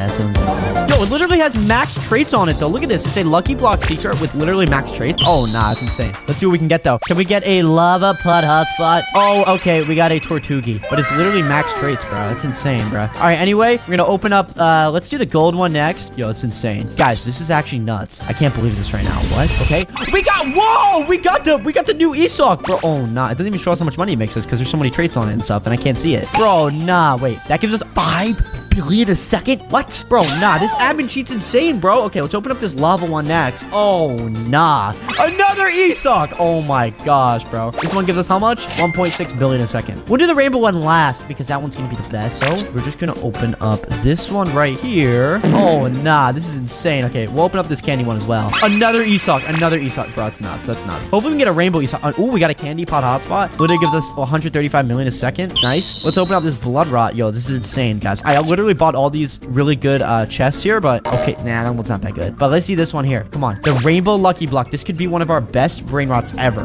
Yeah, so insane. Yo, it literally has max traits on it, though. Look at this. It's a Lucky Block secret with literally max traits. Oh, nah, it's insane. Let's see what we can get, though. Can we get a Lava Putt hotspot? Oh, okay. We got a Tortugi. But it's literally max traits, bro. It's insane, bro. All right, anyway, we're going to open up. Let's do the gold one next. Yo, it's insane. Guys, this is actually nuts. I can't believe this right now. What? Okay. Whoa! We got the new ESOC, bro. Oh, nah. It doesn't even show us how much money it makes us because there's so many traits on it and stuff, and I can't see it. Bro, nah. Wait. That gives us 5 billion a second? What? Bro, nah. This admin cheat's insane, bro. Okay, let's open up this lava one next. Oh, nah. Another ESOC. Oh, my gosh, bro. This one gives us how much? 1.6 billion a second. We'll do the rainbow one last because that one's going to be the best. So we're just going to open up this one right here. Oh, nah. This is insane. Okay, we'll open up this candy one as well. Another ESOC. Another ESOC. Bro, it's nuts. That's nuts. Hopefully we can get a rainbow ESOC. Oh, we got a candy pot hotspot. Literally gives us 135 million a second. Nice. Let's open up this blood rot. Yo, this is insane, guys. I literally bought all these really good chests here, but okay, nah, that one's not that good. But let's see this one here. Come on. The rainbow lucky block. This could be one of our best brain rots ever.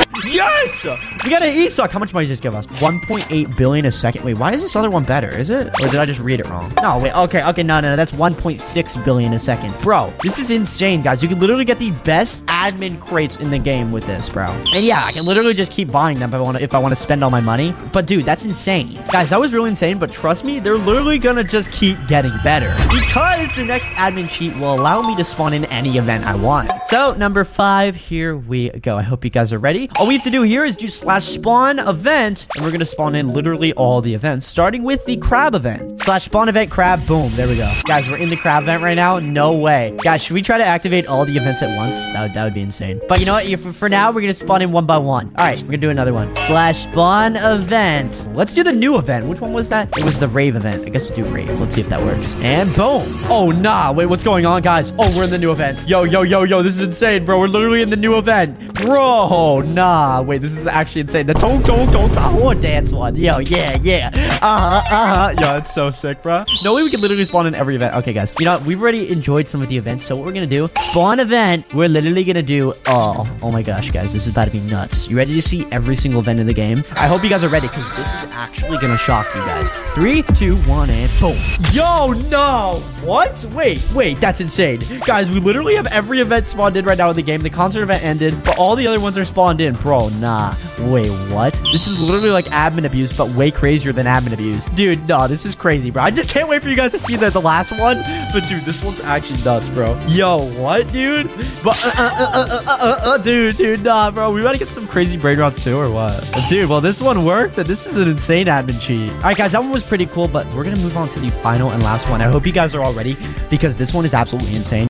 Yes! We got an ESOC. How much money does this give us? 1.8 billion a second. Wait, why is this other one better? Is it? Or did I just read it wrong? No, wait. Okay, no. That's 1.6 billion a second. Bro, this is insane, guys. You can literally get the best admin crates in the game with this, bro. And yeah, I can literally just keep buying them if I want to spend all my money. But dude, that's insane. Guys, that was really insane, but trust me, they're literally gonna just keep getting better because the next admin cheat will allow me to spawn in any event I want. So, number 5, here we go. I hope you guys are ready. All we have to do here is do /spawn event, and we're gonna spawn in literally all the events, starting with the crab event. /spawn event crab, boom, there we go. Guys, we're in the crab event right now. No way. Guys, should we try to activate all the events at once? That would be insane. But you know what? For now, we're gonna spawn in one by one. All right, we're gonna do another one. /spawn event. Let's do the new event. Which one was that? It was the rave event. I guess we'll do rave. Let's see if that works. And boom. Oh, nah. Wait, what's going on, guys? Oh, we're in the new event. Yo. This is insane, bro. We're literally in the new event. Bro, nah. Wait, this is actually insane. The don't dance one. Yo, yeah. Yo, it's so sick, bro. No way we can literally spawn in every event. Okay, guys. You know, we've already enjoyed some of the events, so what we're gonna do, spawn event, we're literally gonna do, oh my gosh, guys. This is about to be nuts. You ready to see every single event in the game? I hope you guys are ready, because this is actually gonna shock you guys. 3, 2, 1, and boom. Yo, no. What? Wait, that's insane. Guys, we literally have every event spawned in right now in the game. The concert event ended, but all the other ones are spawned in. Bro, nah. Wait, what? This is literally like admin abuse, but way crazier than admin abuse. Dude, no, this is crazy, bro. I just can't wait for you guys to see the last one. But dude, this one's actually nuts, bro. Yo, what, dude? But dude, nah, bro. We gotta get some crazy brain rots too, or what? Dude, well, this one worked, and this is an insane admin cheat. All right, guys, that one was pretty cool, but we're gonna move on to the final and last one. I hope you guys are all ready, because this one is absolutely insane.